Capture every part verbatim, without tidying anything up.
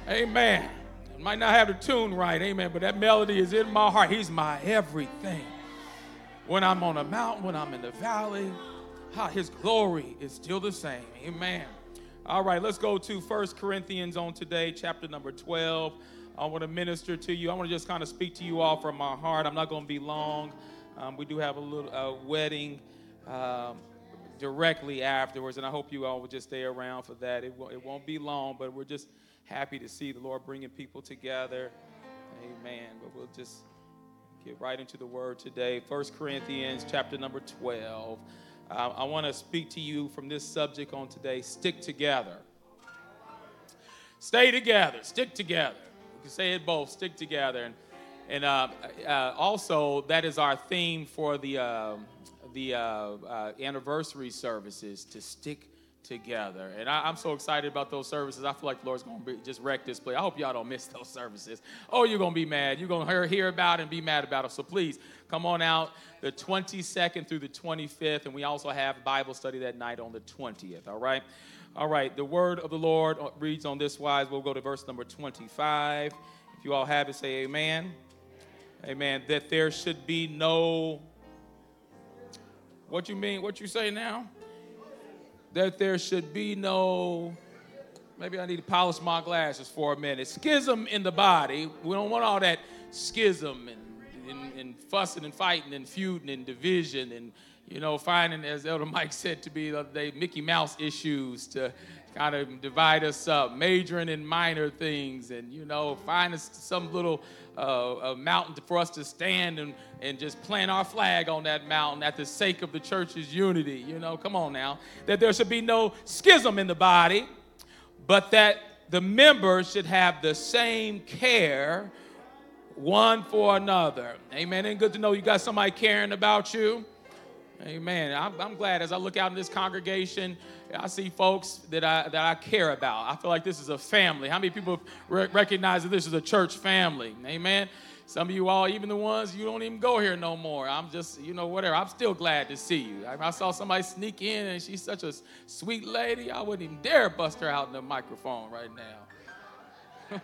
Amen. I might not have the tune right, amen, but that melody is in my heart. He's my everything. When I'm on a mountain, when I'm in the valley, how his glory is still the same. Amen. All right, let's go to First Corinthians on today, chapter number twelve. I want to minister to you. I want to just kind of speak to you all from my heart. I'm not going to be long. Um, we do have a little uh, wedding um, directly afterwards, and I hope you all will just stay around for that. It, w- it won't be long, but we're just happy to see the Lord bringing people together. Amen. But we'll just get right into the word today. First Corinthians chapter number twelve. Uh, I want to speak to you from this subject on today. Stick together. Stay together. Stick together. We can say it both. Stick together. And, and uh, uh, also, that is our theme for the, uh, the uh, uh, anniversary services, to stick together. And I, I'm so excited about those services. I feel like the Lord's going to just wreck this place. I hope y'all don't miss those services. Oh, you're going to be mad. You're going to hear, hear about it and be mad about it. So please, come on out the twenty-second through the twenty-fifth. And we also have Bible study that night on the twentieth, all right? All right, the word of the Lord reads on this wise. We'll go to verse number twenty-five. If you all have it, say amen. Amen. That there should be no, what you mean, what you say now? That there should be no, maybe I need to polish my glasses for a minute, schism in the body. We don't want all that schism and, and, and fussing and fighting and feuding and division and, you know, finding, as Elder Mike said to me the other day, Mickey Mouse issues to kind of divide us up, majoring in minor things and, you know, find us some little uh, a mountain for us to stand and, and just plant our flag on that mountain at the sake of the church's unity. You know, come on now. That there should be no schism in the body, but that the members should have the same care one for another. Amen. Ain't good to know you got somebody caring about you. Amen. I'm, I'm glad as I look out in this congregation, I see folks that I that I care about. I feel like this is a family. How many people re- recognize that this is a church family? Amen. Some of you all, even the ones you don't even go here no more. I'm just, you know, whatever. I'm still glad to see you. I, I saw somebody sneak in, and she's such a sweet lady. I wouldn't even dare bust her out in the microphone right now.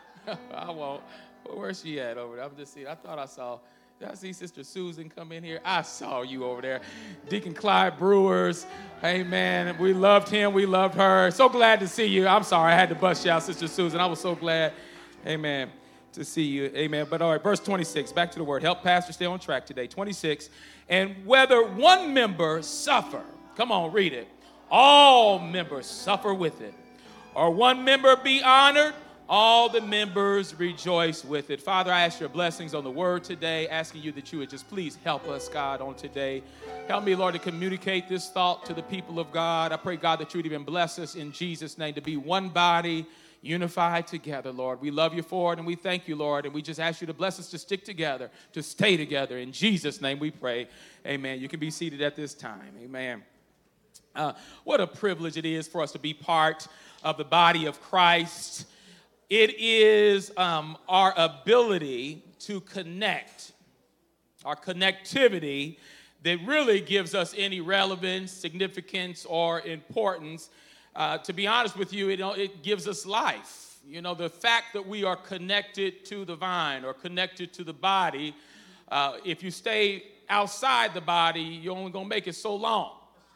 I won't. Where's she at over there? I'm just seeing. I thought I saw. Did I see Sister Susan come in here? I saw you over there. Deacon Clyde Brewers. Amen. We loved him. We loved her. So glad to see you. I'm sorry. I had to bust you out, Sister Susan. I was so glad. Amen. To see you. Amen. But all right, verse twenty-six. Back to the word. Help Pastor stay on track today. twenty-six. And whether one member suffer. Come on, read it. All members suffer with it. Or one member be honored. All the members rejoice with it. Father, I ask your blessings on the word today, asking you that you would just please help us, God, on today. Help me, Lord, to communicate this thought to the people of God. I pray, God, that you would even bless us in Jesus' name to be one body, unified together, Lord. We love you for it, and we thank you, Lord, and we just ask you to bless us to stick together, to stay together. In Jesus' name we pray. Amen. You can be seated at this time. Amen. Uh, what a privilege it is for us to be part of the body of Christ. It is um, our ability to connect, our connectivity that really gives us any relevance, significance, or importance. Uh, to be honest with you, it, it gives us life. You know, the fact that we are connected to the vine or connected to the body, uh, if you stay outside the body, you're only going to make it so long.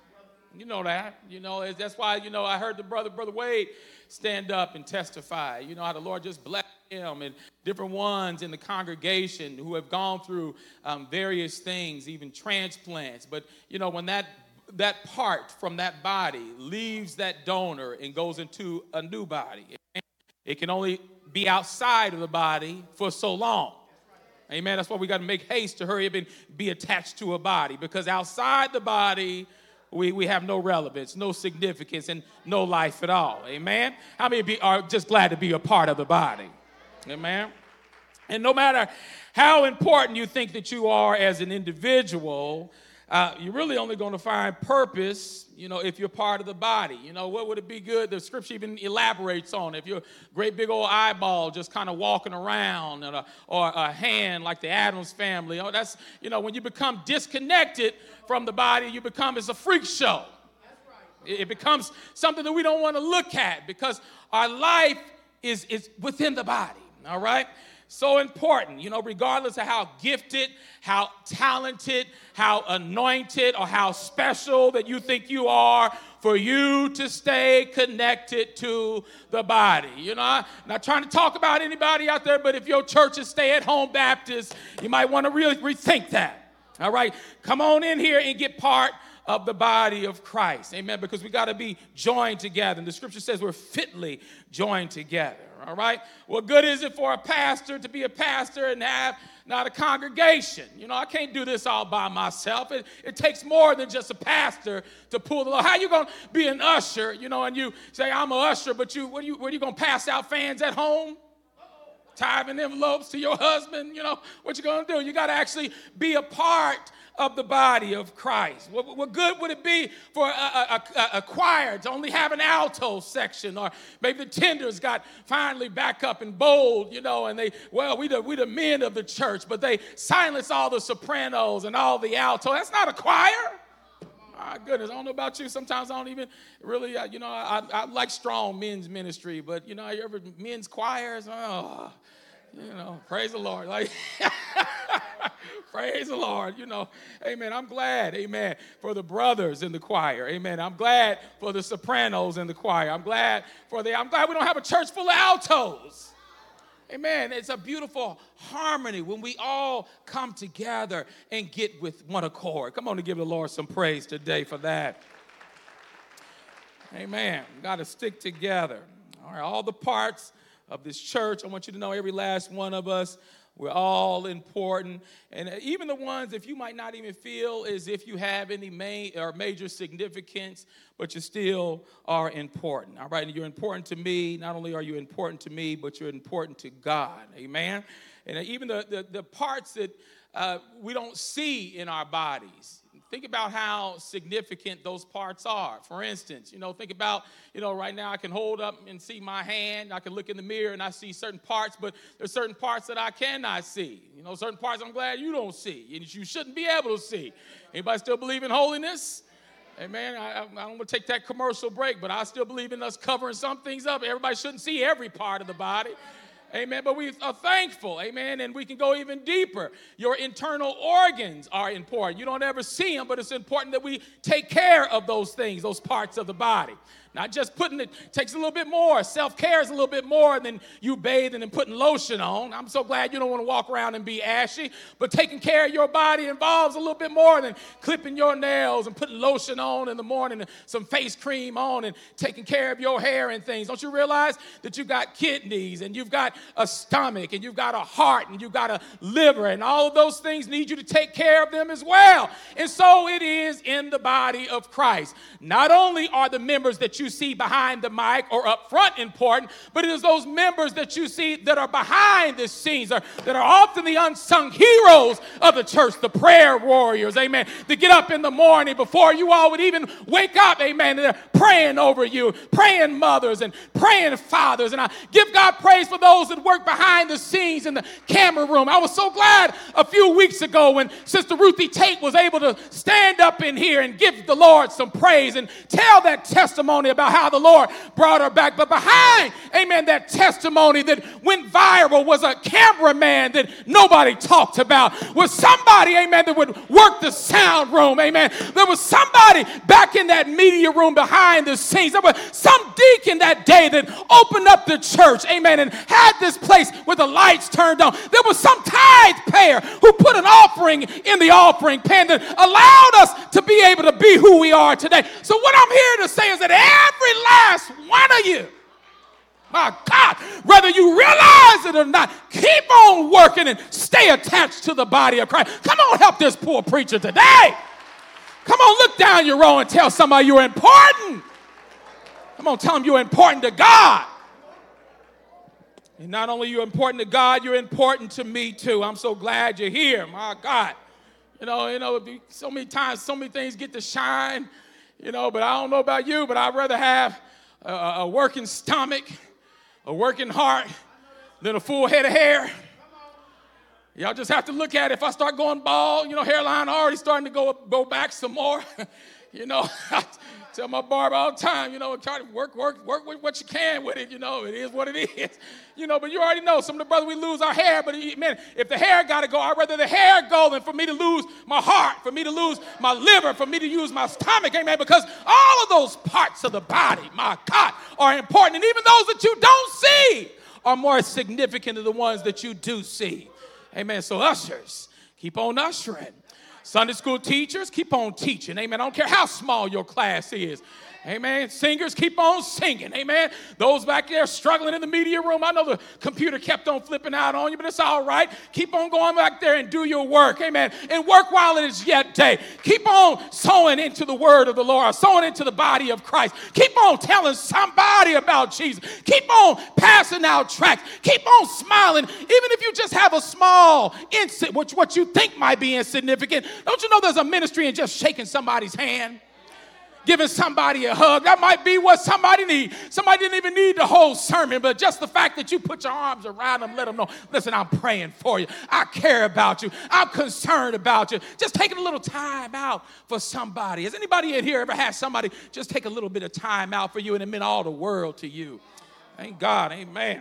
You know that. You know, that's why, you know, I heard the brother, Brother Wade, stand up and testify. You know how the Lord just blessed him and different ones in the congregation who have gone through um, various things, even transplants. But, you know, when that that part from that body leaves that donor and goes into a new body, it can only be outside of the body for so long. Amen. That's why we got to make haste to hurry up and be attached to a body, because outside the body, We we have no relevance, no significance, and no life at all. Amen? How many be, are just glad to be a part of the body? Amen? And no matter how important you think that you are as an individual, uh, you're really only going to find purpose, you know, if you're part of the body. You know, what would it be good? The scripture even elaborates on it. If you're a great big old eyeball just kind of walking around, or a, or a hand like the Addams family, oh, that's, you know, when you become disconnected from the body, you become as a freak show. That's right. It becomes something that we don't want to look at, because our life is, is within the body, all right? So important, you know, regardless of how gifted, how talented, how anointed, or how special that you think you are, for you to stay connected to the body. You know, I'm not trying to talk about anybody out there, but if your church is stay-at-home Baptist, you might want to really rethink that. All right, come on in here and get part of the body of Christ. Amen, because we got to be joined together. And the scripture says we're fitly joined together. All right, what good is it for a pastor to be a pastor and have not a congregation? You know, I can't do this all by myself. It, it takes more than just a pastor to pull the law. How you going to be an usher, you know, and you say, I'm an usher, but you, what are you, what are you going to pass out fans at home? Tithing envelopes to your husband, you know, what you going to do? You got to actually be a part of the body of Christ. What, what good would it be for a, a, a, a choir to only have an alto section, or maybe the tenders got finally back up and bold, you know, and they, well, we the, we the men of the church, but they silence all the sopranos and all the alto. That's not a choir. My goodness, I don't know about you. Sometimes I don't even really, uh, you know, I, I like strong men's ministry, but, you know, you ever men's choirs? Oh, you know, praise the Lord. Like, praise the Lord. You know, amen. I'm glad, amen, for the brothers in the choir. Amen. I'm glad for the sopranos in the choir. I'm glad for the, I'm glad we don't have a church full of altos. Amen. It's a beautiful harmony when we all come together and get with one accord. Come on and give the Lord some praise today for that. Amen. Got to stick together. All right, all the parts of this church, I want you to know every last one of us, we're all important. And even the ones, if you might not even feel as if you have any main or major significance, but you still are important. All right, and you're important to me. Not only are you important to me, but you're important to God. Amen. And even the, the, the parts that uh, we don't see in our bodies. Think about how significant those parts are. For instance, you know, think about, you know, right now I can hold up and see my hand. I can look in the mirror and I see certain parts, but there's certain parts that I cannot see. You know, certain parts I'm glad you don't see and you shouldn't be able to see. Anybody still believe in holiness? Amen. I, I don't want to take that commercial break, but I still believe in us covering some things up. Everybody shouldn't see every part of the body. Amen. But we are thankful. Amen. And we can go even deeper. Your internal organs are important. You don't ever see them, but it's important that we take care of those things, those parts of the body. Not just putting it, takes a little bit more. Self-care is a little bit more than you bathing and putting lotion on. I'm so glad you don't want to walk around and be ashy. But taking care of your body involves a little bit more than clipping your nails and putting lotion on in the morning and some face cream on and taking care of your hair and things. Don't you realize that you've got kidneys and you've got a stomach and you've got a heart and you've got a liver, and all of those things need you to take care of them as well. And so it is in the body of Christ. Not only are the members that you you see behind the mic or up front important, but it is those members that you see that are behind the scenes, or that are often the unsung heroes of the church, the prayer warriors, amen, that get up in the morning before you all would even wake up, amen, and they're praying over you, praying mothers and praying fathers. And I give God praise for those that work behind the scenes in the camera room. I was so glad a few weeks ago when Sister Ruthie Tate was able to stand up in here and give the Lord some praise and tell that testimony about how the Lord brought her back. But behind, amen, that testimony that went viral was a cameraman that nobody talked about, was somebody, amen, that would work the sound room, amen. There was somebody back in that media room behind the scenes. There was some deacon that day that opened up the church, amen, and had this place with the lights turned on. There was some tithe payer who put an offering in the offering pan that allowed us to be able to be who we are today. So what I'm here to say is that every last one of you, my God, whether you realize it or not, keep on working and stay attached to the body of Christ. Come on, help this poor preacher today. Come on, look down your row and tell somebody you're important. Come on, tell them you're important to God. And not only you're important to God, you're important to me too. I'm so glad you're here, my God. You know, you know, so many times, so many things get to shine, you know, but I don't know about you, but I'd rather have a, a working stomach, a working heart, than a full head of hair. Y'all just have to look at it. If I start going bald, you know, hairline already starting to go, go back some more. You know, Tell my barber all the time, you know, try to work, work, work with what you can with it. You know, it is what it is. You know, but you already know some of the brothers, we lose our hair. But, man, if the hair got to go, I'd rather the hair go than for me to lose my heart, for me to lose my liver, for me to use my stomach, amen, because all of those parts of the body, my God, are important. And even those that you don't see are more significant than the ones that you do see. Amen. So ushers, keep on ushering. Sunday school teachers, keep on teaching. Amen. I don't care how small your class is. Amen. Singers, keep on singing. Amen. Those back there struggling in the media room, I know the computer kept on flipping out on you, but it's all right. Keep on going back there and do your work. Amen. And work while it is yet day. Keep on sowing into the word of the Lord, sowing into the body of Christ. Keep on telling somebody about Jesus. Keep on passing out tracts. Keep on smiling. Even if you just have a small incident, which what you think might be insignificant. Don't you know there's a ministry in just shaking somebody's hand? Giving somebody a hug. That might be what somebody needs. Somebody didn't even need the whole sermon, but just the fact that you put your arms around them, let them know, listen, I'm praying for you. I care about you. I'm concerned about you. Just taking a little time out for somebody. Has anybody in here ever had somebody just take a little bit of time out for you and it meant all the world to you? Thank God. Amen.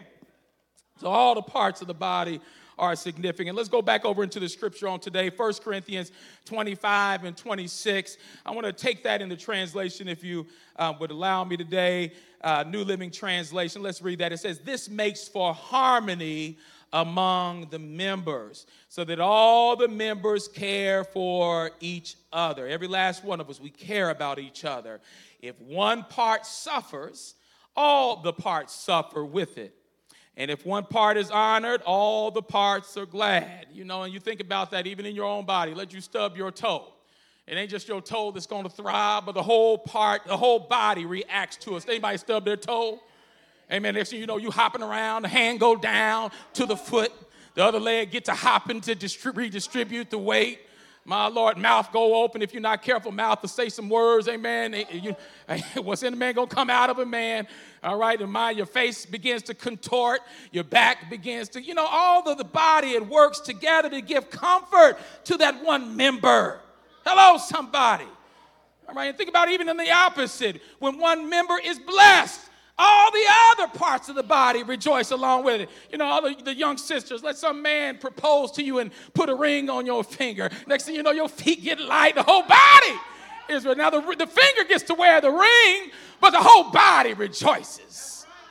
So all the parts of the body are significant. Let's go back over into the scripture on today, First Corinthians twenty-five and twenty-six. I want to take that in the translation, if you uh, would allow me today, uh, New Living Translation. Let's read that. It says, this makes for harmony among the members, so that all the members care for each other. Every last one of us, we care about each other. If one part suffers, all the parts suffer with it. And if one part is honored, all the parts are glad. You know, and you think about that even in your own body. Let you stub your toe. It ain't just your toe that's going to thrive, but the whole part, the whole body reacts to us. Anybody stub their toe? Amen. Next thing you know, you hopping around, the hand go down to the foot. The other leg get to hopping to distrib- redistribute the weight. My Lord, mouth go open. If you're not careful, mouth to say some words, amen. You, what's in the man going to come out of a man, all right? And my, your face begins to contort. Your back begins to, you know, all of the body, it works together to give comfort to that one member. Hello, somebody. All right, and think about even in the opposite. When one member is blessed, all the other parts of the body rejoice along with it. You know, all the, the young sisters, let some man propose to you and put a ring on your finger. Next thing you know, your feet get light. The whole body is. Now, the, the finger gets to wear the ring, but the whole body rejoices.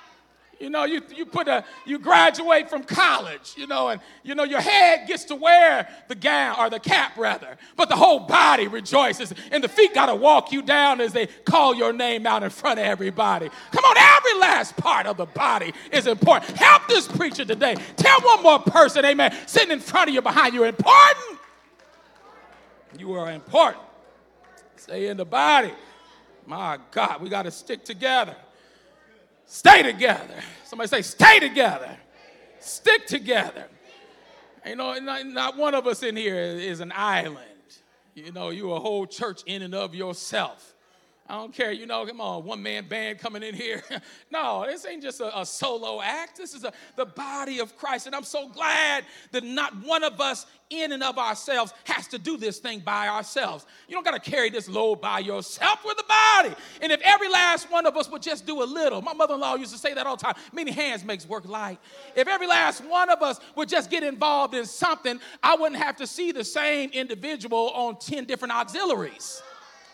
You know, you, you put a, you graduate from college, you know, and, you know, your head gets to wear the gown, or the cap, rather, but the whole body rejoices, and the feet got to walk you down as they call your name out in front of everybody. Come on, every last part of the body is important. Help this preacher today. Tell one more person, amen, sitting in front of you, behind you, important. You are important. Stay in the body. My God, we got to stick together. Stay together. Somebody say, stay together. Stick together. You know, not, not one of us in here is an island. You know, you're a whole church in and of yourself. I don't care, you know, come on, one-man band coming in here. No, this ain't just a, a solo act. This is a, the body of Christ. And I'm so glad that not one of us in and of ourselves has to do this thing by ourselves. You don't got to carry this load by yourself. We're the body. And if every last one of us would just do a little, my mother-in-law used to say that all the time, many hands makes work light. If every last one of us would just get involved in something, I wouldn't have to see the same individual on ten different auxiliaries.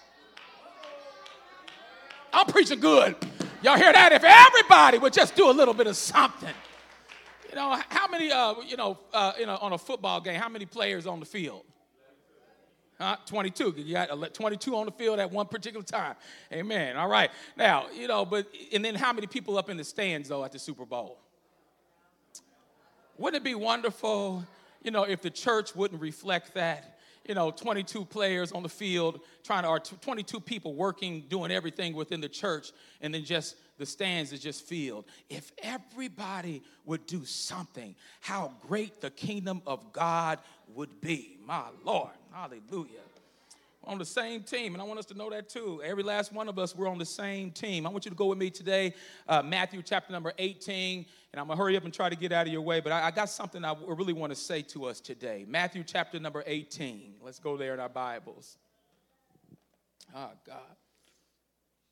I'm preaching good. Y'all hear that? If everybody would just do a little bit of something. You know, how many, uh, you know, uh, you know, on a football game, how many players on the field? Huh? twenty-two. You got twenty-two on the field at one particular time. Amen. All right. Now, you know, but, and then how many people up in the stands, though, at the Super Bowl? Wouldn't it be wonderful, you know, if the church wouldn't reflect that? You know, twenty-two players on the field, trying to, or twenty-two people working, doing everything within the church, and then just the stands is just filled. If everybody would do something, how great the kingdom of God would be. My Lord, hallelujah. We're on the same team, and I want us to know that too. Every last one of us, we're on the same team. I want you to go with me today, uh, Matthew chapter number eighteen, and I'm going to hurry up and try to get out of your way, but I, I got something I really want to say to us today. Matthew chapter number eighteen. Let's go there in our Bibles. Oh, God.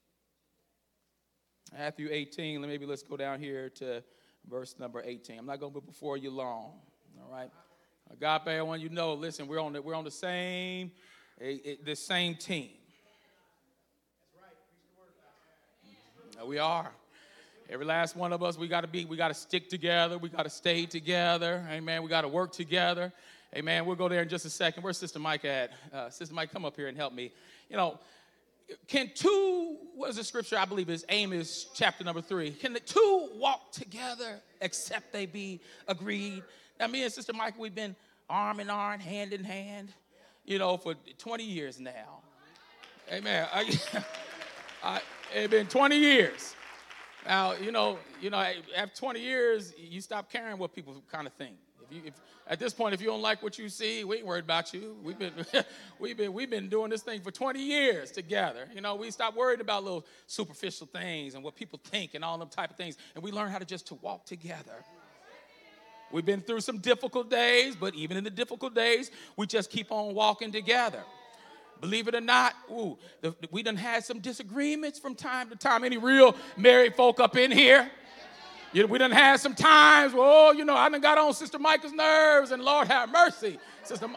Matthew eighteen, maybe let's go down here to verse number eighteen. I'm not going to be before you long, all right? Agape, I want you to know, listen, we're on the, we're on the same, the same team. We are. Every last one of us, we got to be, we got to stick together. We got to stay together. Amen. We got to work together. Amen. We'll go there in just a second. Where's Sister Mike at? Uh, Sister Mike, come up here and help me. You know, can two, what is the scripture? I believe is Amos chapter number three. Can the two walk together except they be agreed? Now, me and Sister Mike, we've been arm in arm, hand in hand, you know, for twenty years now. Amen. I, I, it's been twenty years. Now, you know, you know, after twenty years, you stop caring what people kind of think. If you, if, at this point, if you don't like what you see, we ain't worried about you. We've been, we've been, we've been doing this thing for twenty years together. You know, we stop worried about little superficial things and what people think and all them type of things, and we learn how to just to walk together. We've been through some difficult days, but even in the difficult days, we just keep on walking together. Believe it or not, ooh, the, we done had some disagreements from time to time. Any real married folk up in here? You know, we done had some times where, oh, you know, I done got on Sister Micah's nerves, and Lord have mercy. Sister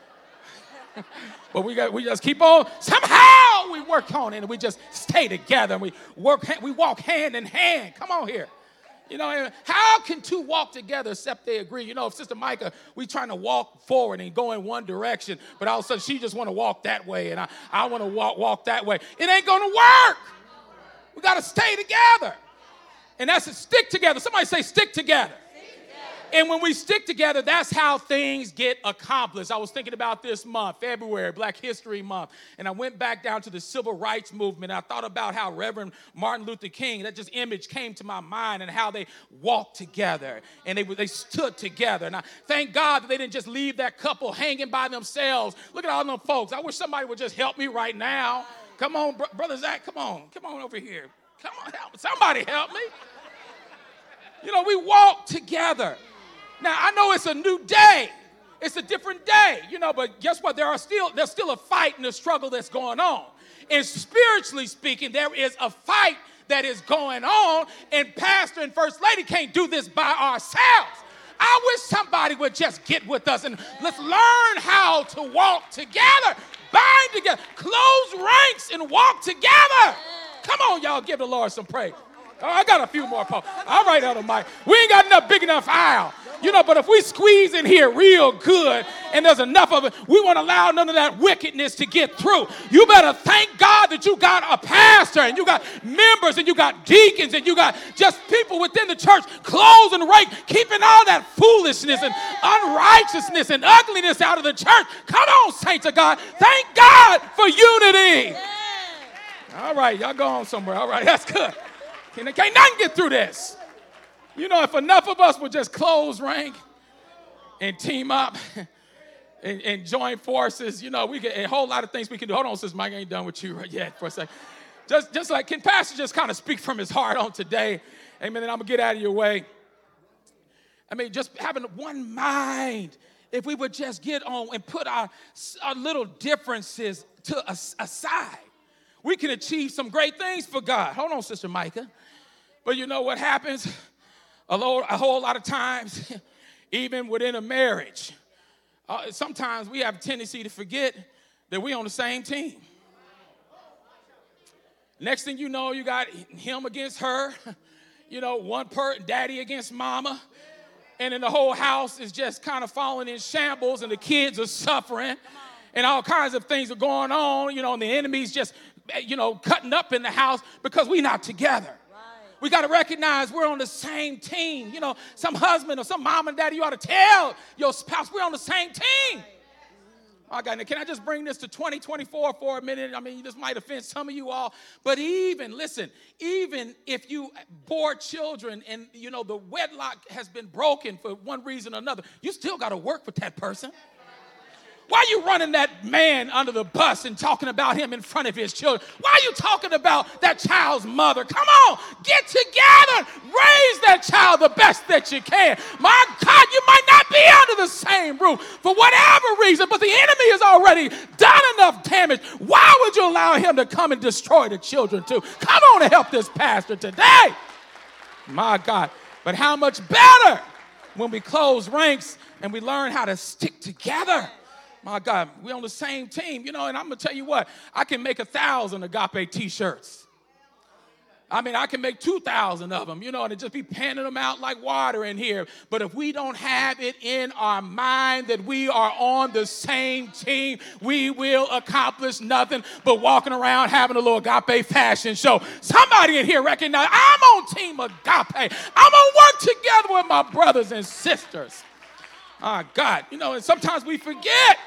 Ma- but we got, we just keep on, somehow we work on it, and we just stay together, and we work, we walk hand in hand. Come on here. You know, how can two walk together except they agree? You know, if Sister Micah, we trying to walk forward and go in one direction, but all of a sudden she just want to walk that way, and I, I want to walk, walk that way. It ain't going to work. We got to stay together. And that's a stick together. Somebody say stick together. And when we stick together, that's how things get accomplished. I was thinking about this month, February, Black History Month, and I went back down to the Civil Rights Movement. I thought about how Reverend Martin Luther King, that just image came to my mind, and how they walked together and they, they stood together. And I thank God that they didn't just leave that couple hanging by themselves. Look at all them folks. I wish somebody would just help me right now. Come on, br- Brother Zach, come on. Come on over here. Come on, help. Somebody help me. You know, we walk together. Now, I know it's a new day. It's a different day, you know, but guess what? There are still, there's still a fight and a struggle that's going on. And spiritually speaking, there is a fight that is going on, and Pastor and First Lady can't do this by ourselves. I wish somebody would just get with us and let's learn how to walk together, bind together, close ranks and walk together. Come on, y'all, give the Lord some praise. Oh, I got a few more, Paul. All right, Elder Mike. We ain't got enough big enough aisle. You know, but if we squeeze in here real good and there's enough of it, we won't allow none of that wickedness to get through. You better thank God that you got a pastor and you got members and you got deacons and you got just people within the church closing rank, keeping all that foolishness and unrighteousness and ugliness out of the church. Come on, saints of God. Thank God for unity. All right, y'all go on somewhere. All right, that's good. Can't, can't nothing get through this. You know, if enough of us would just close rank and team up and, and join forces, you know, we get a whole lot of things we can do. Hold on, Sister Mike, I ain't done with you right yet for a second. Just, just like, can Pastor just kind of speak from his heart on today? Amen, and I'm going to get out of your way. I mean, just having one mind. If we would just get on and put our, our little differences to aside, we can achieve some great things for God. Hold on, Sister Micah. But you know what happens? A, lo- a whole lot of times, even within a marriage, uh, sometimes we have a tendency to forget that we're on the same team. Next thing you know, you got him against her, you know, one per daddy against mama, and then the whole house is just kind of falling in shambles, and the kids are suffering, and all kinds of things are going on, you know, and the enemy's just, you know, cutting up in the house because we're not together. We got to recognize we're on the same team. You know, some husband or some mom and daddy, you ought to tell your spouse we're on the same team. Okay, now can I just bring this to twenty twenty-four for a minute? I mean, this might offend some of you all, but even, listen, even if you bore children and, you know, the wedlock has been broken for one reason or another, you still got to work with that person. Why are you running that man under the bus and talking about him in front of his children? Why are you talking about that child's mother? Come on, get together, raise that child the best that you can. My God, you might not be under the same roof for whatever reason, but the enemy has already done enough damage. Why would you allow him to come and destroy the children too? Come on and help this pastor today. My God, but how much better when we close ranks and we learn how to stick together. My God, we're on the same team, you know, and I'm going to tell you what, I can make a thousand Agape t-shirts. I mean, I can make two thousand of them, you know, and just be panning them out like water in here. But if we don't have it in our mind that we are on the same team, we will accomplish nothing but walking around having a little Agape fashion show. Somebody in here recognize I'm on team Agape. I'm going to work together with my brothers and sisters. Ah, God, you know, and sometimes we forget.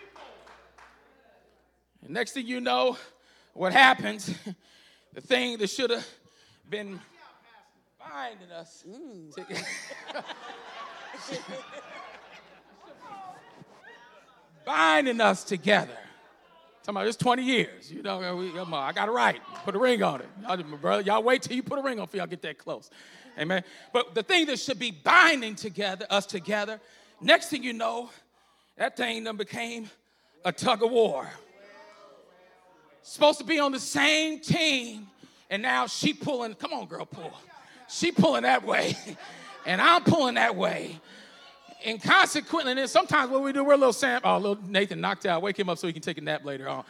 And next thing you know, what happens, the thing that should have been binding us mm. together. binding us together. Talking about this twenty years. You know, we, I got it right. Put a ring on it. Y'all, brother, y'all wait till you put a ring on for y'all get that close. Amen. But the thing that should be binding together, us together, next thing you know, that thing done became a tug of war. Supposed to be on the same team, and now she pulling, come on, girl, pull. She pulling that way, and I'm pulling that way. And consequently, then sometimes what we do, we're a little Sam, oh, little Nathan knocked out. Wake him up so he can take a nap later on.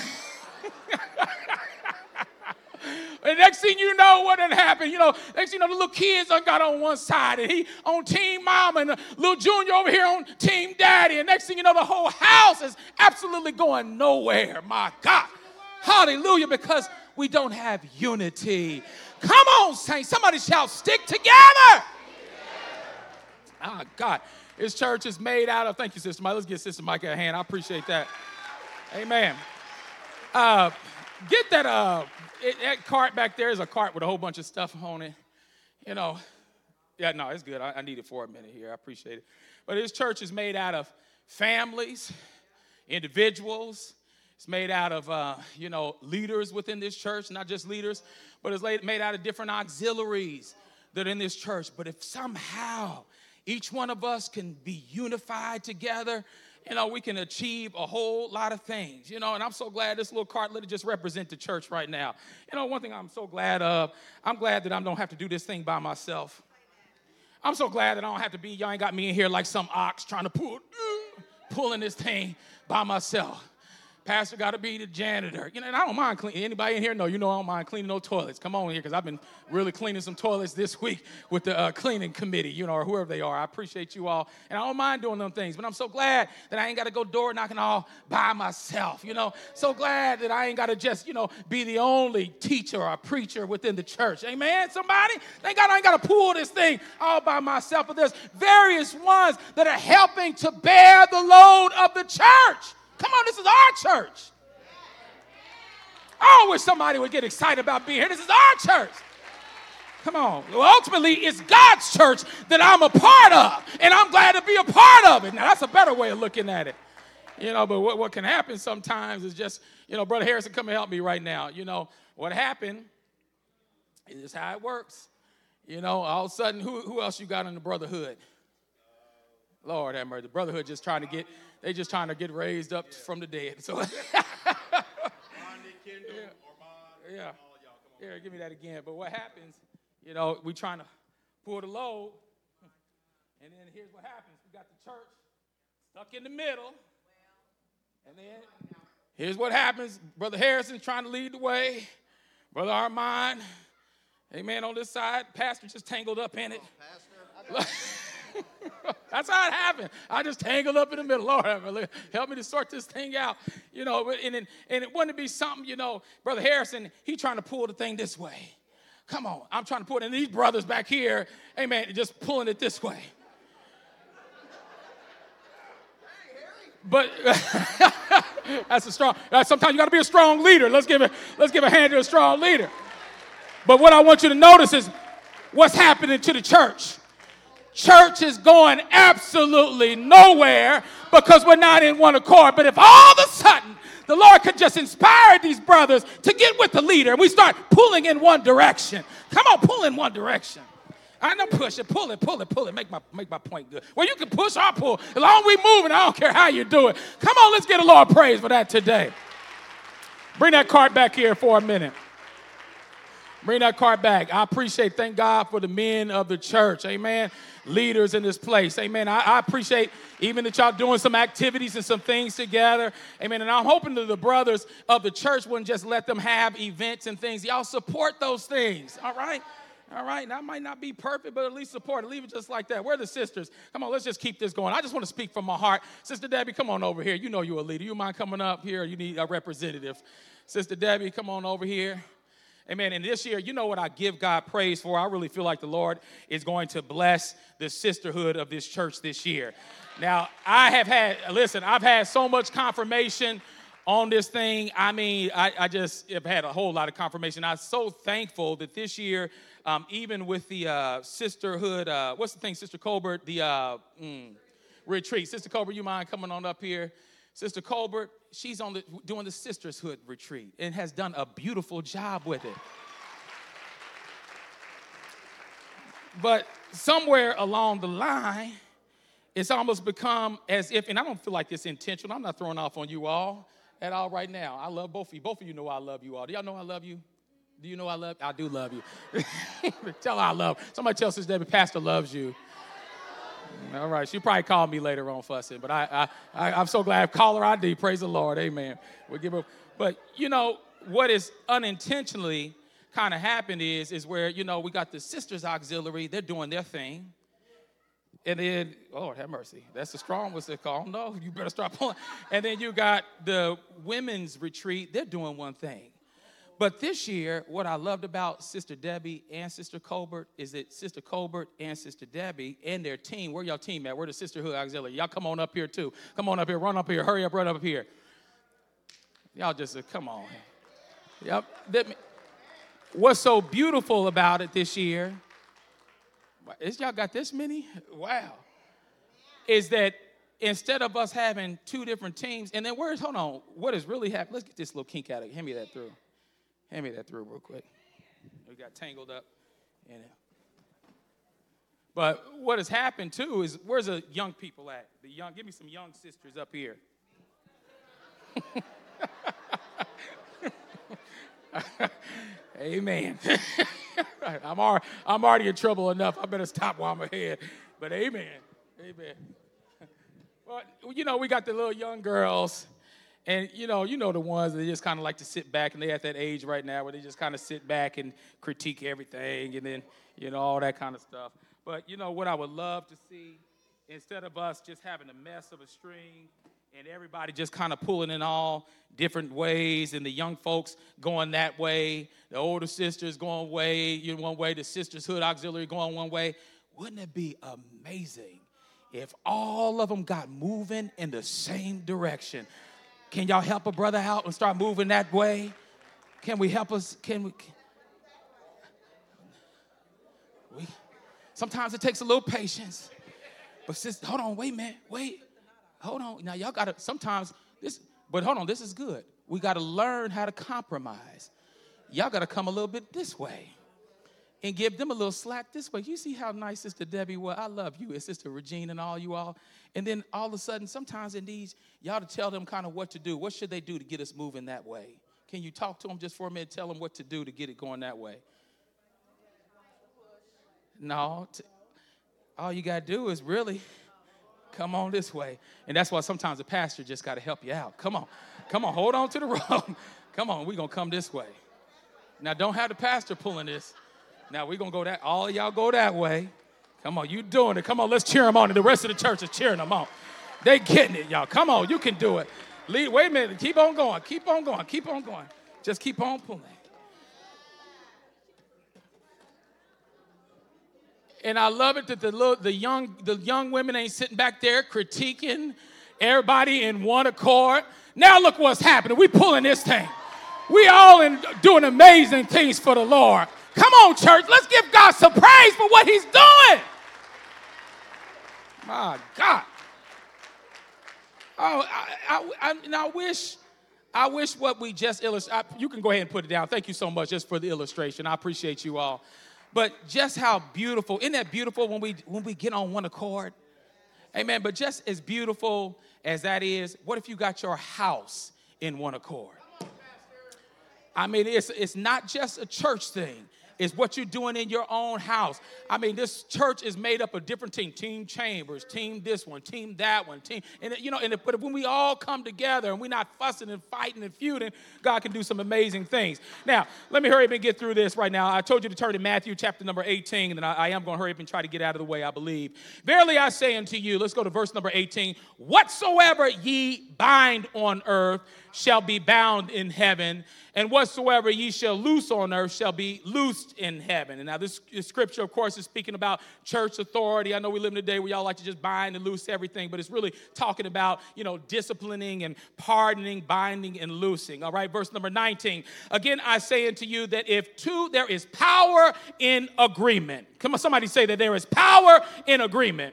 And next thing you know, what had happened, you know, next thing you know, the little kids got on one side, and he on team mama, and the little junior over here on team daddy, and next thing you know, the whole house is absolutely going nowhere. My God. Hallelujah, because we don't have unity. Come on, saints. Somebody shout, stick together. Ah, God. This church is made out of, thank you, Sister Mike. Let's get Sister Mike a hand. I appreciate that. Amen. Uh, get that, uh, it, that cart back there is a cart with a whole bunch of stuff on it. You know, yeah, no, it's good. I, I need it for a minute here. I appreciate it. But this church is made out of families, individuals. It's made out of, uh, you know, leaders within this church, not just leaders, but it's made out of different auxiliaries that are in this church. But if somehow each one of us can be unified together, you know, we can achieve a whole lot of things, you know, and I'm so glad this little cart, let it just represent the church right now. You know, one thing I'm so glad of, I'm glad that I don't have to do this thing by myself. I'm so glad that I don't have to be, y'all ain't got me in here like some ox trying to pull, uh, pulling this thing by myself. Pastor got to be the janitor. You know, and I don't mind cleaning. Anybody in here? No, you know I don't mind cleaning no toilets. Come on in here, because I've been really cleaning some toilets this week with the uh, cleaning committee, you know, or whoever they are. I appreciate you all. And I don't mind doing them things, but I'm so glad that I ain't got to go door knocking all by myself, you know. So glad that I ain't got to just, you know, be the only teacher or preacher within the church. Amen, somebody? Thank God I ain't got to pull this thing all by myself, but there's various ones that are helping to bear the load of the church. Come on, this is our church. I wish somebody would get excited about being here. This is our church. Come on. Well, ultimately, it's God's church that I'm a part of, and I'm glad to be a part of it. Now, that's a better way of looking at it. You know, but what, what can happen sometimes is just, you know, Brother Harrison, come and help me right now. You know, what happened is how it works. You know, all of a sudden, who, who else you got in the brotherhood? Lord have mercy. The brotherhood just trying to get, they just trying to get raised up from the dead. So, yeah, yeah, yeah, give me that again. But what happens, you know, we trying to pull the load, and then here's what happens. We got the church stuck in the middle, and then here's what happens. Brother Harrison trying to lead the way. Brother Armand, amen, on this side. Pastor just tangled up in it. Oh, Pastor, that's how it happened. I just tangled up in the middle. Lord, help me to sort this thing out. You know, and, and, and it wouldn't be something, you know, Brother Harrison, he trying to pull the thing this way. Come on, I'm trying to pull it. And these brothers back here, amen, just pulling it this way. But that's a strong, sometimes you got to be a strong leader. Let's give, it, let's give a hand to a strong leader. But what I want you to notice is what's happening to the church. Church is going absolutely nowhere because we're not in one accord. But if all of a sudden the Lord could just inspire these brothers to get with the leader and we start pulling in one direction. Come on, pull in one direction. I know push it, pull it, pull it, pull it. Make my, make my point good. Well, you can push or pull. As long as we moving, I don't care how you do it. Come on, let's get a Lord praise for that today. Bring that cart back here for a minute. Bring that cart back. I appreciate, thank God for the men of the church. Amen. Leaders in this place. Amen. I, I appreciate even that y'all doing some activities and some things together. Amen. And I'm hoping that the brothers of the church wouldn't just let them have events and things. Y'all support those things. All right. All right. Now, it might not be perfect, but at least support it. Leave it just like that. Where are the sisters? Come on, let's just keep this going. I just want to speak from my heart. Sister Debbie, come on over here. You know you're a leader. You mind coming up here? You need a representative. Sister Debbie, come on over here. Amen. And this year, you know what I give God praise for? I really feel like the Lord is going to bless the sisterhood of this church this year. Now, I have had, listen, I've had so much confirmation on this thing. I mean, I, I just have had a whole lot of confirmation. I'm so thankful that this year, um, even with the uh, sisterhood, uh, what's the thing, Sister Colbert, the uh, mm, retreat. Sister Colbert, you mind coming on up here? Sister Colbert, she's on the, doing the sisterhood retreat and has done a beautiful job with it. But somewhere along the line, it's almost become as if, and I don't feel like it's intentional. I'm not throwing off on you all at all right now. I love both of you. Both of you know I love you all. Do y'all know I love you? Do you know I love you? I do love you. Tell her I love. Somebody tell Sister Debbie, Pastor loves you. All right, she'll probably call me later on fussing, but I, I, I, I'm so glad. Call her I D. Praise the Lord. Amen. We'll give her. But, you know, what is unintentionally kind of happened is, is where, you know, we got the Sisters Auxiliary. They're doing their thing. And then, Lord have mercy. That's the strong, what's it called? No, you better start pulling. And then you got the women's retreat. They're doing one thing. But this year, what I loved about Sister Debbie and Sister Colbert is that Sister Colbert and Sister Debbie and their team, where y'all team at? Where the Sisterhood Auxiliary? Y'all come on up here, too. Come on up here. Run up here. Hurry up. Run up here. Y'all just, uh, come on. Yep. What's so beautiful about it this year, is y'all got this many? Wow. Is that instead of us having two different teams, and then where's, hold on, what is really happening? Let's get this little kink out of it. Hand me that through. Hand me that through real quick. We got tangled up in it. But what has happened, too, is where's the young people at? The young, give me some young sisters up here. Amen. I'm, already, I'm already in trouble enough. I better stop while I'm ahead. But amen. Amen. Well, you know, we got the little young girls. And, you know, you know the ones that just kind of like to sit back, and they're at that age right now where they just kind of sit back and critique everything and then, you know, all that kind of stuff. But, you know, what I would love to see, instead of us just having a mess of a string and everybody just kind of pulling in all different ways and the young folks going that way, the older sisters going way, you know, one way, the Sisterhood Auxiliary going one way, wouldn't it be amazing if all of them got moving in the same direction? Can y'all help a brother out and start moving that way? Can we help us? Can we? Can we sometimes it takes a little patience. But sis, hold on, wait, man, wait. Hold on. Now, y'all got to, sometimes this, but hold on, this is good. We got to learn how to compromise. Y'all got to come a little bit this way and give them a little slack this way. You see how nice Sister Debbie was? I love you and Sister Regina and all you all. And then all of a sudden, sometimes it needs y'all to tell them kind of what to do. What should they do to get us moving that way? Can you talk to them just for a minute, tell them what to do to get it going that way? No. T- all you got to do is really come on this way. And that's why sometimes the pastor just got to help you out. Come on. Come on. Hold on to the rope. Come on. We're going to come this way. Now, don't have the pastor pulling this. Now, we're going to go that. All of y'all go that way. Come on. You doing it. Come on. Let's cheer them on. And the rest of the church is cheering them on. They getting it, y'all. Come on. You can do it. Lead, wait a minute. Keep on going. Keep on going. Keep on going. Just keep on pulling. And I love it that the little, the young the young women ain't sitting back there critiquing everybody in one accord. Now look what's happening. We pulling this thing. We all in doing amazing things for the Lord. Come on, church. Let's give God some praise for what he's doing. My God. Oh, I, I, I, and I wish, I wish what we just illustrated, you can go ahead and put it down. Thank you so much just for the illustration. I appreciate you all. But just how beautiful, isn't that beautiful when we when we get on one accord? Amen. But just as beautiful as that is, what if you got your house in one accord? I mean, it's it's not just a church thing. It's what you're doing in your own house. I mean, this church is made up of different teams. Team Chambers, team this one, team that one, team. And, you know, and if, but when we all come together and we're not fussing and fighting and feuding, God can do some amazing things. Now, let me hurry up and get through this right now. I told you to turn to Matthew chapter number eighteen, and I, I am going to hurry up and try to get out of the way, I believe. Verily I say unto you, let's go to verse number eighteen, whatsoever ye bind on earth shall be bound in heaven, and whatsoever ye shall loose on earth shall be loosed in heaven. And now this, this scripture, of course, is speaking about church authority. I know we live in a day where y'all like to just bind and loose everything, but it's really talking about, you know, disciplining and pardoning, binding and loosing. All right, verse number nineteen. Again, I say unto you that if two, there is power in agreement. Come on, somebody say that there is power in agreement.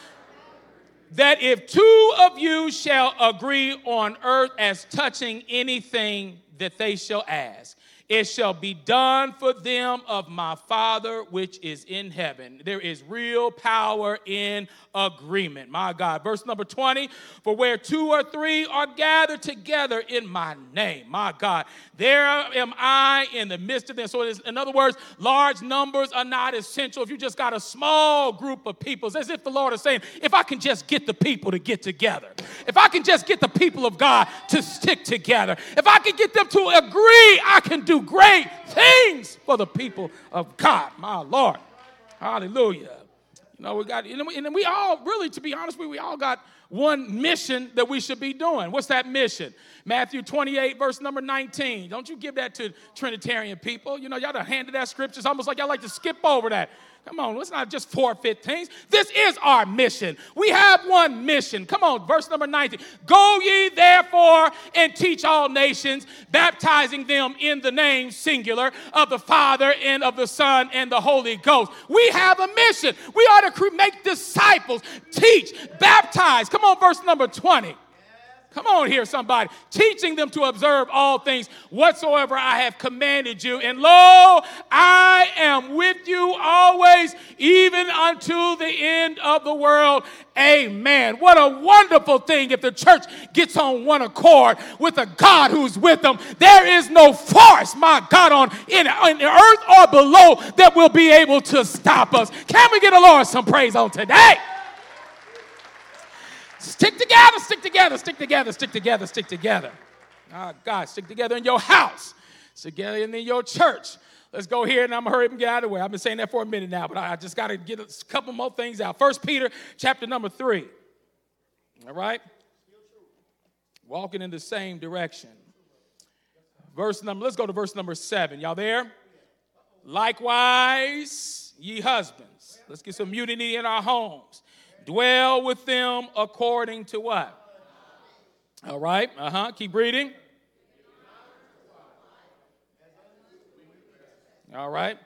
That if two of you shall agree on earth as touching anything that they shall ask, it shall be done for them of my Father which is in heaven. There is real power in agreement. My God. Verse number twenty, for where two or three are gathered together in my name, my God, there am I in the midst of them. So it is, in other words, large numbers are not essential. If you just got a small group of people, it's as if the Lord is saying, if I can just get the people to get together, if I can just get the people of God to stick together, if I can get them to agree, I can do great things for the people of God, my Lord. Hallelujah. You know, we got, and then we all, really, to be honest with you, we all got one mission that we should be doing. What's that mission? Matthew twenty-eight, verse number nineteen. Don't you give that to Trinitarian people. You know, y'all done handed that scripture. It's almost like y'all like to skip over that. Come on, let's not just forfeit things. This is our mission. We have one mission. Come on, verse number nineteen. Go ye therefore and teach all nations, baptizing them in the name, singular, of the Father and of the Son and the Holy Ghost. We have a mission. We ought to make disciples, teach, baptize. Come on, verse number twenty. Come on here, somebody. Teaching them to observe all things whatsoever I have commanded you. And lo, I am with you always, even unto the end of the world. Amen. What a wonderful thing if the church gets on one accord with a God who's with them. There is no force, my God, on in, in the earth or below that will be able to stop us. Can we get the Lord some praise on today? Stick together, stick together, stick together, stick together, stick together. Oh, God, stick together in your house. Stick together in your church. Let's go here, and I'm going to hurry up and get out of the way. I've been saying that for a minute now, but I just got to get a couple more things out. First Peter chapter number three. All right? Walking in the same direction. Verse number, let's go to verse number seven. Y'all there? Likewise, ye husbands. Let's get some unity in our homes. Dwell with them according to what? All right. Uh-huh. Keep reading. All right.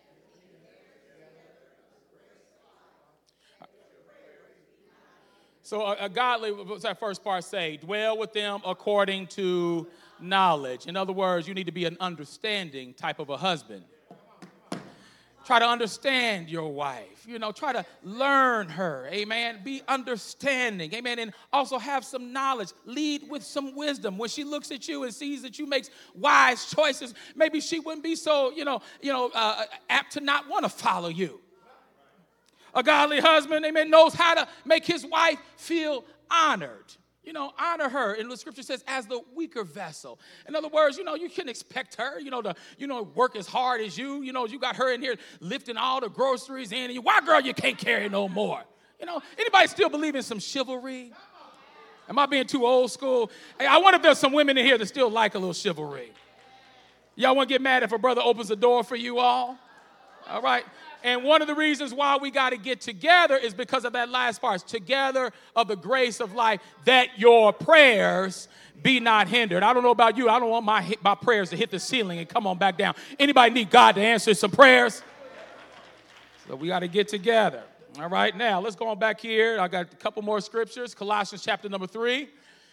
So a, a godly, what's that first part say? Dwell with them according to knowledge. In other words, you need to be an understanding type of a husband. Try to understand your wife. You know, try to learn her. Amen. Be understanding. Amen. And also have some knowledge. Lead with some wisdom. When she looks at you and sees that you make wise choices, maybe she wouldn't be so, you know, you know, uh, apt to not want to follow you. A godly husband, amen, knows how to make his wife feel honored. You know, honor her. And the scripture says, as the weaker vessel. In other words, you know, you can expect her, you know, to, you know, work as hard as you. You know, you got her in here lifting all the groceries in. And you, why, girl, you can't carry no more? You know, anybody still believe in some chivalry? Am I being too old school? Hey, I wonder if there's some women in here that still like a little chivalry. Y'all want to get mad if a brother opens the door for you all? All right. And one of the reasons why we got to get together is because of that last part. Together of the grace of life, that your prayers be not hindered. I don't know about you. I don't want my, my prayers to hit the ceiling and come on back down. Anybody need God to answer some prayers? So we got to get together. All right, now let's go on back here. I got a couple more scriptures. Colossians chapter number three.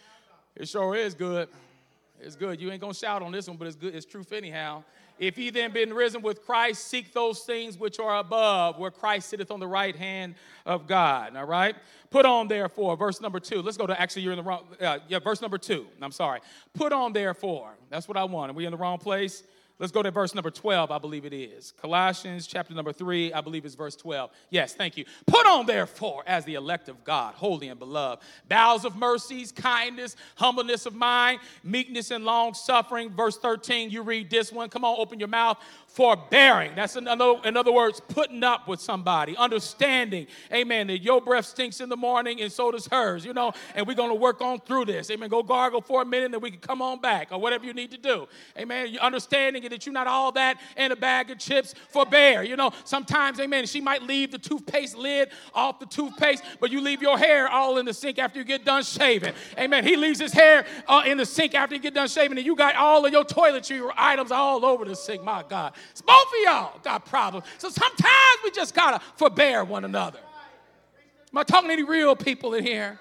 It sure is good. It's good. You ain't going to shout on this one, but it's good. It's truth anyhow. If ye then been risen with Christ, seek those things which are above, where Christ sitteth on the right hand of God. All right? Put on, therefore, verse number two. Let's go to, actually, you're in the wrong, uh, yeah, verse number two. I'm sorry. Put on, therefore. That's what I want. Are we in the wrong place? Let's go to verse number twelve, I believe it is. Colossians chapter number three, I believe it's verse twelve. Yes, thank you. Put on, therefore, as the elect of God, holy and beloved, bowels of mercies, kindness, humbleness of mind, meekness and long-suffering. Verse thirteen, you read this one. Come on, open your mouth. Forbearing. That's another, in other words, putting up with somebody. Understanding, amen, that your breath stinks in the morning and so does hers, you know, and we're going to work on through this. Amen. Go gargle for a minute and then we can come on back or whatever you need to do. Amen. You understanding that you're not all that in a bag of chips. Forbear. You know, sometimes, amen, she might leave the toothpaste lid off the toothpaste, but you leave your hair all in the sink after you get done shaving. Amen. He leaves his hair uh, in the sink after you get done shaving, and you got all of your toiletry items all over the sink. My God. It's both of y'all got problems. So sometimes we just got to forbear one another. Am I talking to any real people in here?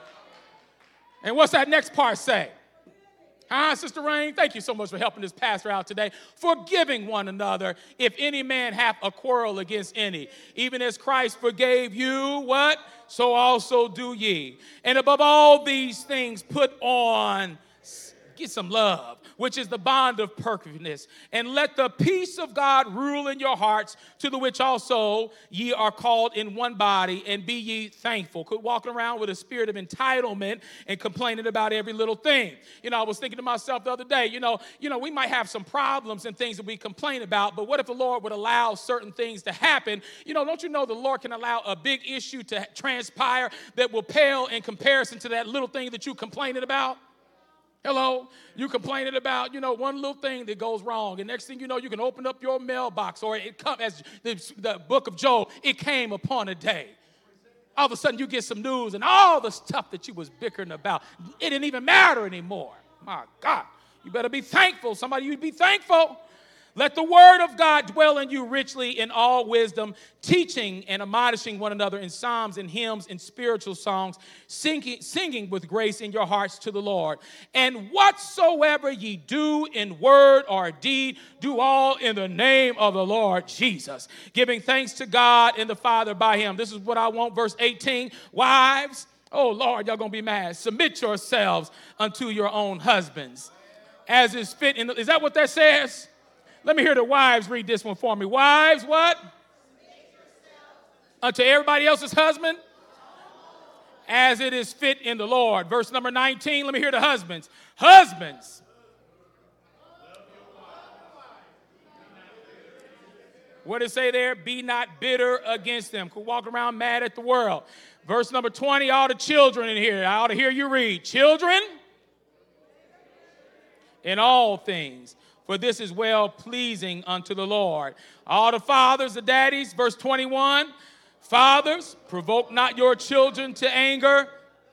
And what's that next part say? Huh, Sister Rain? Thank you so much for helping this pastor out today. Forgiving one another if any man hath a quarrel against any. Even as Christ forgave you, what? So also do ye. And above all these things, put on, get some love, which is the bond of perfectness. And let the peace of God rule in your hearts, to the which also ye are called in one body, and be ye thankful. Quit walking around with a spirit of entitlement and complaining about every little thing. You know, I was thinking to myself the other day, you know, you know, we might have some problems and things that we complain about, but what if the Lord would allow certain things to happen? You know, don't you know the Lord can allow a big issue to transpire that will pale in comparison to that little thing that you complaining about? Hello, you complaining about, you know, one little thing that goes wrong, and next thing you know, you can open up your mailbox, or it come as the, the book of Job, it came upon a day. All of a sudden, you get some news, and all the stuff that you was bickering about, it didn't even matter anymore. My God, you better be thankful. Somebody, you be thankful. Let the word of God dwell in you richly in all wisdom, teaching and admonishing one another in psalms and hymns and spiritual songs, singing, singing with grace in your hearts to the Lord. And whatsoever ye do in word or deed, do all in the name of the Lord Jesus, giving thanks to God and the Father by him. This is what I want, verse eighteen. Wives, oh Lord, y'all gonna be mad. Submit yourselves unto your own husbands, as is fit in the, is that what that says? Let me hear the wives read this one for me. Wives, what? Unto everybody else's husband, as it is fit in the Lord. Verse number nineteen, let me hear the husbands. Husbands. What did it say there? Be not bitter against them. Could walk around mad at the world. Verse number twenty, all the children in here. I ought to hear you read. Children, in all things, for this is well-pleasing unto the Lord. All the fathers, the daddies, verse twenty-one, fathers, provoke not your children to anger.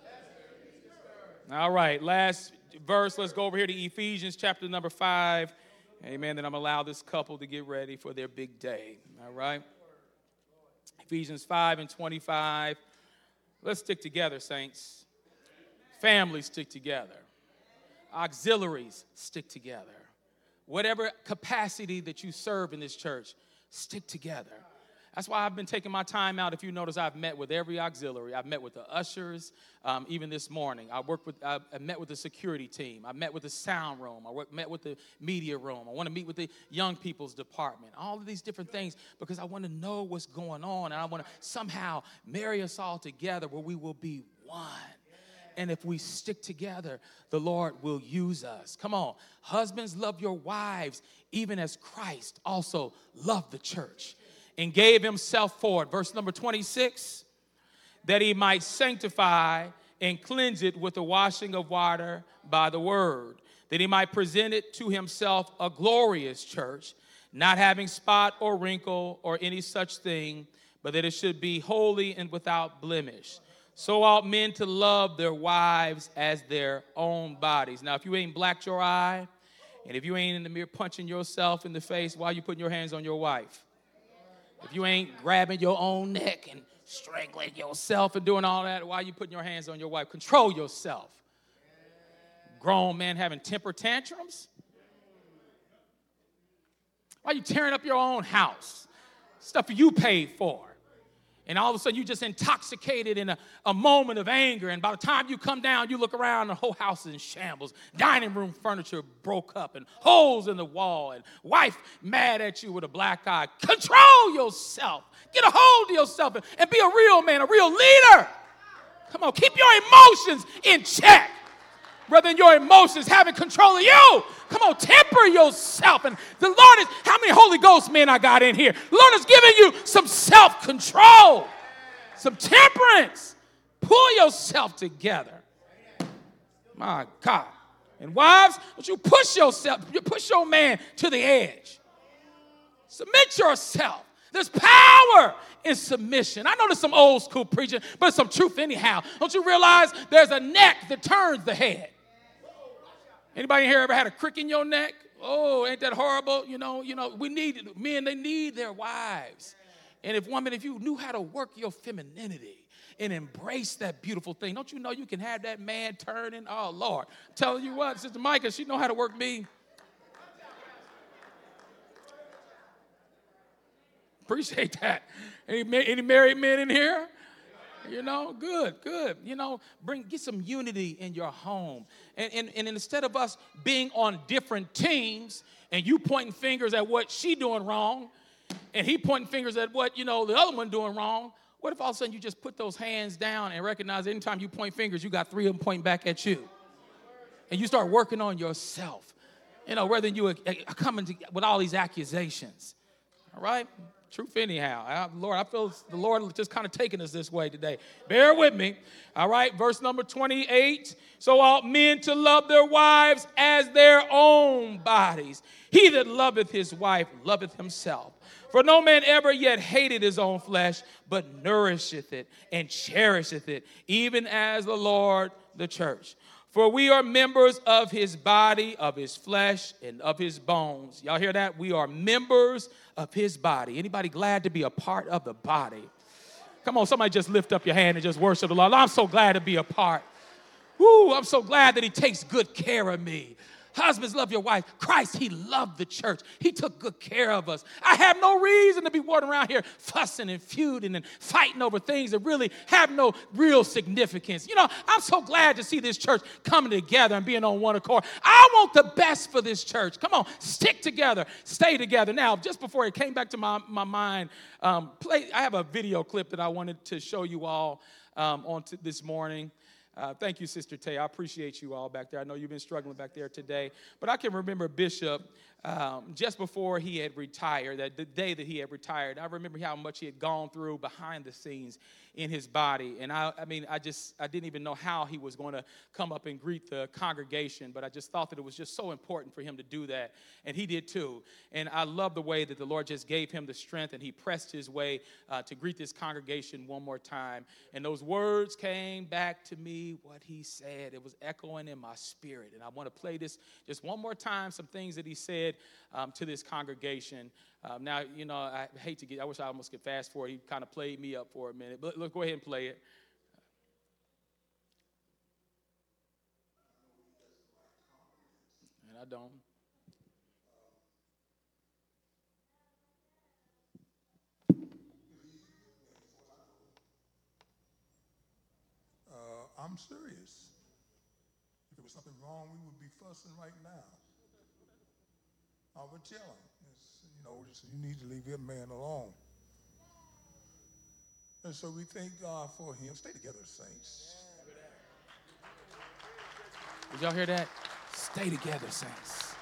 All right, last verse, let's go over here to Ephesians chapter number five. Amen, then I'm going to allow this couple to get ready for their big day. All right, Ephesians five and twenty-five. Let's stick together, saints. Families stick together. Auxiliaries stick together. Whatever capacity that you serve in this church, stick together. That's why I've been taking my time out. If you notice, I've met with every auxiliary. I've met with the ushers, um, even this morning. I worked with, I, I met with the security team. I met with the sound room. I work, met with the media room. I want to meet with the young people's department. All of these different things because I want to know what's going on, and I want to somehow marry us all together where we will be one. And if we stick together, the Lord will use us. Come on. Husbands, love your wives, even as Christ also loved the church and gave himself for it. Verse number twenty-six, that he might sanctify and cleanse it with the washing of water by the word, that he might present it to himself a glorious church, not having spot or wrinkle or any such thing, but that it should be holy and without blemish. So ought men to love their wives as their own bodies. Now, if you ain't blacked your eye, and if you ain't in the mirror punching yourself in the face, why are you putting your hands on your wife? If you ain't grabbing your own neck and strangling yourself and doing all that, why are you putting your hands on your wife? Control yourself. grown man having temper tantrums? Why are you tearing up your own house? Stuff you paid for. And all of a sudden, you just intoxicated in a, a moment of anger. And by the time you come down, you look around, the whole house is in shambles. Dining room furniture broke up and holes in the wall. And wife mad at you with a black eye. Control yourself. Get a hold of yourself and, and be a real man, a real leader. Come on, keep your emotions in check. Rather than your emotions having control of you. Come on, temper yourself. And the Lord is, how many Holy Ghost men I got in here? The Lord is giving you some self-control, some temperance. Pull yourself together. My God. And wives, don't you push yourself, you push your man to the edge. Submit yourself. There's power in submission. I know there's some old school preaching, but it's some truth anyhow. Don't you realize there's a neck that turns the head? Anybody here ever had a crick in your neck? Oh, ain't that horrible? You know, you know, we need, men, they need their wives. And if woman, if you knew how to work your femininity and embrace that beautiful thing, don't you know you can have that man turning? Oh, Lord. I'm telling you what, Sister Micah, she know how to work me. Appreciate that. Any, any married men in here? You know, good, good. You know, bring get some unity in your home. And, and, and instead of us being on different teams and you pointing fingers at what she doing wrong and he pointing fingers at what, you know, the other one doing wrong, what if all of a sudden you just put those hands down and recognize anytime you point fingers, you got three of them pointing back at you. And you start working on yourself, you know, rather than you coming to, with all these accusations. All right? Truth anyhow. I, Lord, I feel the Lord just kind of taking us this way today. Bear with me. All right, verse number twenty-eight. So ought men to love their wives as their own bodies. He that loveth his wife loveth himself. For no man ever yet hated his own flesh, but nourisheth it and cherisheth it, even as the Lord the church. For we are members of his body, of his flesh, and of his bones. Y'all hear that? We are members of his body. Anybody glad to be a part of the body? Come on, somebody just lift up your hand and just worship the Lord. I'm so glad to be a part. Woo, I'm so glad that he takes good care of me. Husbands, love your wife. Christ, he loved the church. He took good care of us. I have no reason to be walking around here fussing and feuding and fighting over things that really have no real significance. You know, I'm so glad to see this church coming together and being on one accord. I want the best for this church. Come on, stick together, stay together. Now, just before it came back to my, my mind, um, play. I have a video clip that I wanted to show you all um, on to this morning. Uh, thank you, Sister Tay. I appreciate you all back there. I know you've been struggling back there today. But I can remember Bishop um, just before he had retired, that the day that he had retired, I remember how much he had gone through behind the scenes in his body. And I, I mean, I just, I didn't even know how he was going to come up and greet the congregation, but I just thought that it was just so important for him to do that. And he did too. And I love the way that the Lord just gave him the strength and he pressed his way uh, to greet this congregation one more time. And those words came back to me, what he said. It was echoing in my spirit. And I want to play this just one more time, some things that he said um, to this congregation. Um, now, you know, I hate to get, I wish I almost could fast forward. He kind of played me up for a minute. But look, go ahead and play it. And I don't. Uh, I'm serious. If there was something wrong, we would be fussing right now. I would tell him. You know, just, you need to leave your man alone. And so we thank God for him. Stay together, saints. Did y'all hear that? Stay together, saints.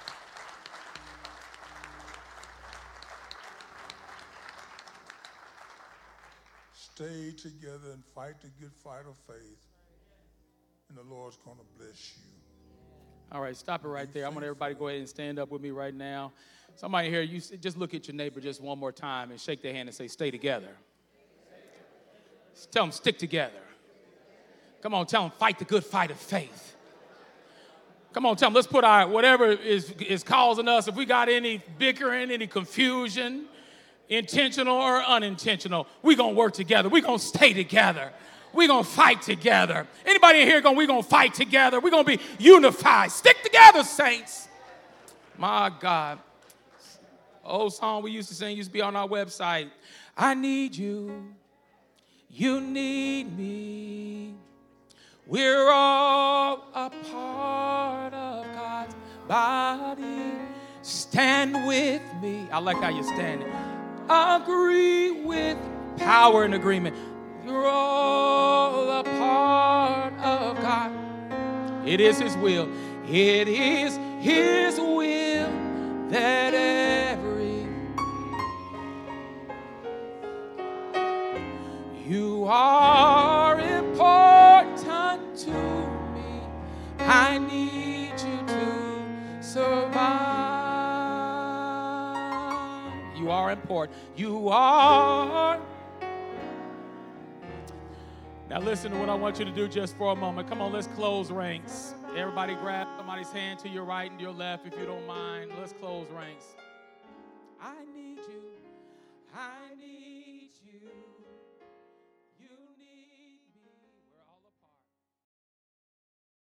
Stay together and fight the good fight of faith. And the Lord's going to bless you. All right, stop it right there. I want everybody to go ahead and stand up with me right now. Somebody here, you just look at your neighbor just one more time and shake their hand and say, stay together. Tell them, stick together. Come on, tell them, fight the good fight of faith. Come on, tell them, let's put our, whatever is, is causing us, if we got any bickering, any confusion, intentional or unintentional, we're going to work together. We're going to stay together. we're going to fight together. Anybody in here going, we're going to fight together. We're going to be unified. Stick together, saints. My God. Old song we used to sing used to be on our website. I need you. You need me. We're all a part of God's body. Stand with me. I like how you're standing. Agree with power and agreement. You're all a part of God. It is his will. It is his will that every you are important to me. I need you to survive. You are important. You are. Now listen to what I want you to do just for a moment. Come on, let's close ranks. Everybody grab somebody's hand to your right and your left if you don't mind. Let's close ranks. I need you. I need